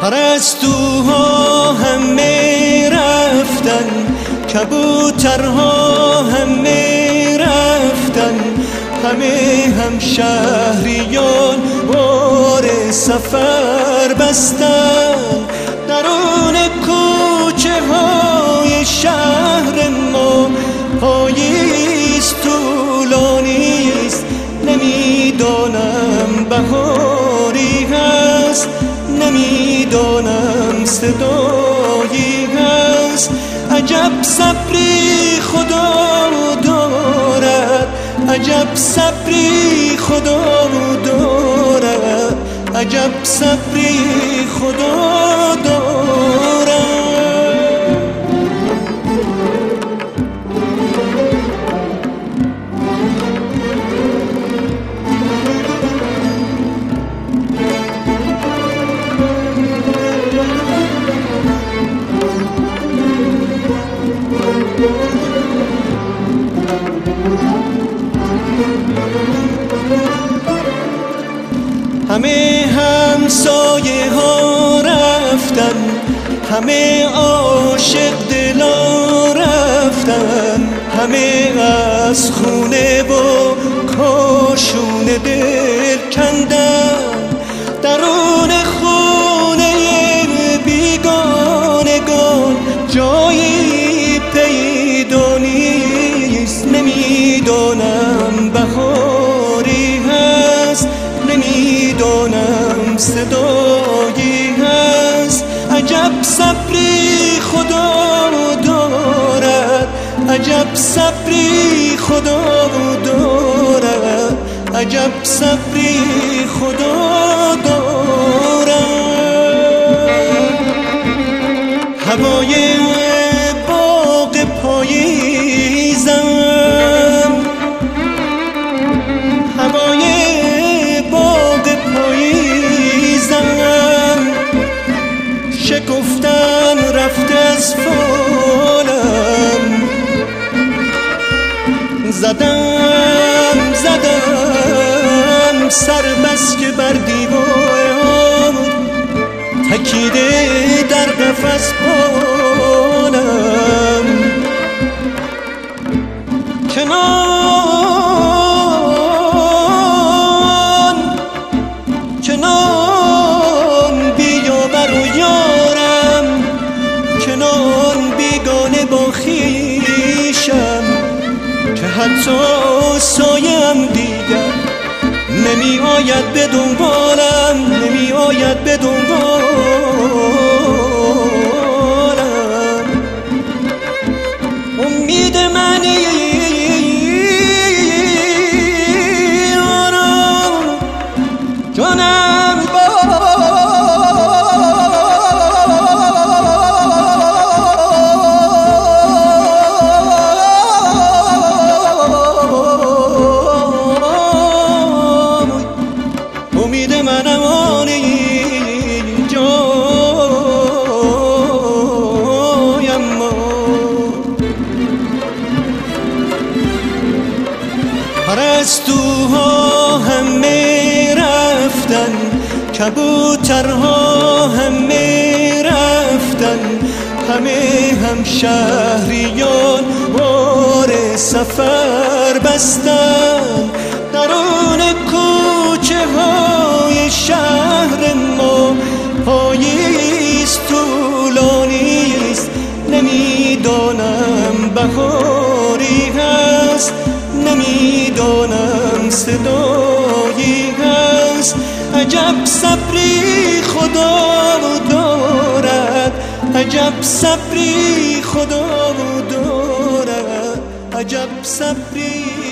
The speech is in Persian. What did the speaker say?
پرستوها همه رفتن، کبوترها همه رفتن، همه هم شهریان بار سفر بستن. درون کوچه های شهر ما پاییز طولانیست، نمیدانم بهاری هست، نمیدانم صدایی هست. عجب صبری خدا دارد، عجب صبری خدا دارد، عجب صبری خدا دارد. همه همسایه ها رفتن، همه عاشق دلا رفتن، همه از خونه و کاشون دل کندن. درون خونه بیگانگان جایی پیدا نیست، نمیدانم بهاری هست، نمیدانم صدایی هست. عجب صبری خدا دارد، عجب صبری خدا دارد، عجب صبری خدا دارد. هوای باغ پاییزم، هوای باغ پاییزم، شکفتن رفت از فالم. زدم سر بس که بر دیوار، تکیده در قفس بالم. کنان بیا برو یارم، کنان بیگانه با خویشم، که حتی سایم دیگر نمی آید به دنبالم، نمی آید به دنبالم. امید منی جانم امید منم آنی جایم ما. پرستوها همه رفتن، کبوترها همه رفتن، همه هم شهریان بار سفر بستن. درون کوچه های شهر ما پاییز طولانیست، نمیدانم بهاری هست، نمیدانم صدایی هست. عجب صبری خدا دارد، عجب صبری خدا دارد، عجب صبری